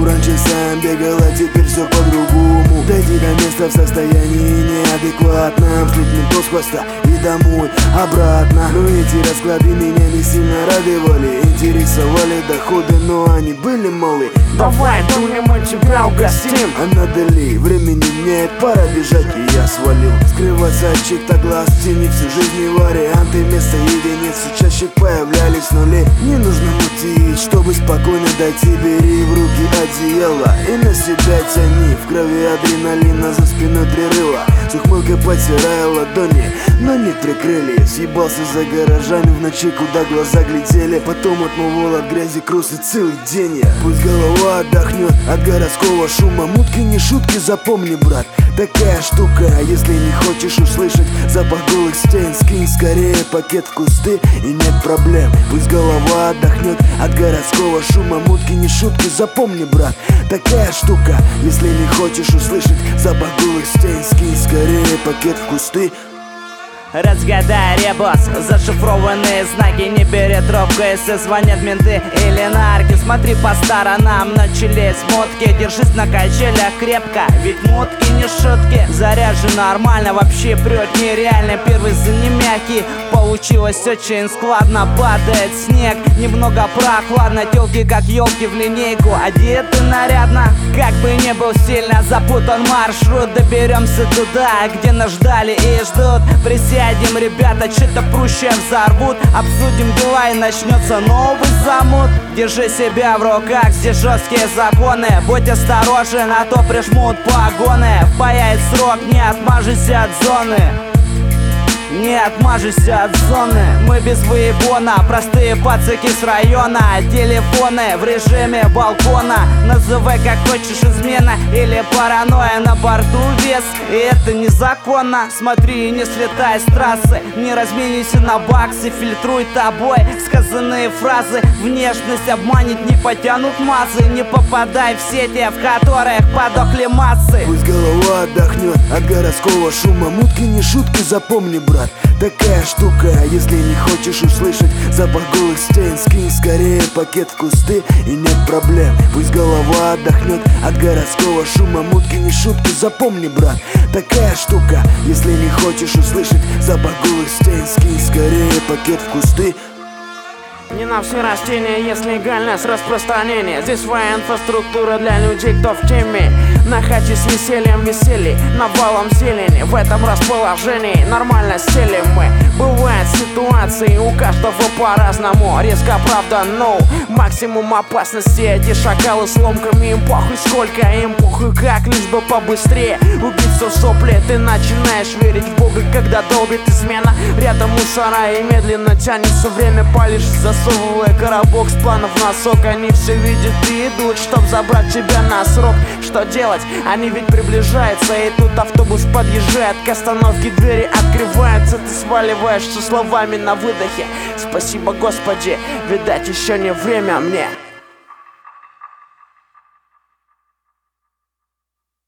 раньше сам бегал, а теперь все по-другому. Дойти до места в состоянии неадекватном, слить ментов с хвоста и домой, обратно. Но эти расклады меня не сильно радовали. Интересовали доходы, но они были малы. Давай, думай, мы тебя угостим. А надо ли? Времени нет, пора бежать, и я свалил. Скрываться от чьих-то глаз в тени всю жизнь не варианты. Вместо единиц все чаще появлялись нули. Не нужно мутить, чтобы спокойно дойти. Бери в руки одеяло и на себя тяни. В крови адреналина, за спиной прерыва. С ухмылкой потирая ладони, но не прикрыли. Съебался за гаражами в ночи, куда глаза глядели. Потом отмывал от грязи кроссы целый день я. Пусть голова отдохнет от городского шума. Мутки не шутки, запомни, брат, такая штука. Если не хочешь услышать запах голых стен, скинь скорее пакет в кусты, и нет проблем. Пусть голова отдохнет от городского шума. Мутки не шутки, запомни, брат, такая штука. Если не хочешь услышать запах голых стен, скинь скорее пакет в кусты. Разгадай ребус, зашифрованные знаки. Не бери трубку, если звонят менты или нарки. Смотри по сторонам, начались мутки. Держись на качелях крепко, ведь мутки не шутки. Заряжен нормально, вообще прет нереально. Первый за не мягкий, получилось очень складно. Падает снег, немного прохладно. Телки как елки в линейку, одеты нарядно. Как бы не был сильно запутан маршрут, доберемся туда, где нас ждали и ждут. Присядем, ребята, что-то прущее взорвут. Обсудим дела и начнется новый замут. Держи себя в руках, здесь жесткие законы. Будь осторожен, а то прижмут погоны. Впаяет срок, не отмажешься от зоны. Не отмажешься от зоны. Мы без выебона, простые пацаки с района. Телефоны в режиме балкона. Называй как хочешь, измена или паранойя. На борту вес, и это незаконно. Смотри и не слетай с трассы. Не разменися на баксы, фильтруй тобой сказанные фразы. Внешность обманет, не потянут массы. Не попадай в сети, в которых подохли массы. Пусть голова отдохнет от городского шума. Мутки не шутки, запомни, брат, такая штука. Если не хочешь услышать запах голых стен, скинь скорее пакет в кусты, и нет проблем. Пусть голова отдохнет от городского шума. Мутки не шутки, запомни, брат, такая штука. Если не хочешь услышать запах голых стен, скинь скорее пакет в кусты. Не на все растения есть легальность распространения. Здесь своя инфраструктура для людей, кто в теме. На хате с весельем веселье, навалом зелени. В этом расположении нормально стелим мы. Бывают ситуации, у каждого по-разному. Резко правда, но максимум опасности. Эти шакалы с ломками, им похуй сколько, им похуй как, лишь бы побыстрее убиться в сопли. Ты начинаешь верить в Бога, когда долбит измена. Рядом мусора и медленно тянется время, палишь, засовывая коробок с планов на сок. Они все видят и идут, чтоб забрать тебя на срок. Что делать? Они ведь приближаются, и тут автобус подъезжает к остановке, двери открываются. Ты сваливаешься словами на выдохе. Спасибо, Господи, видать, еще не время мне.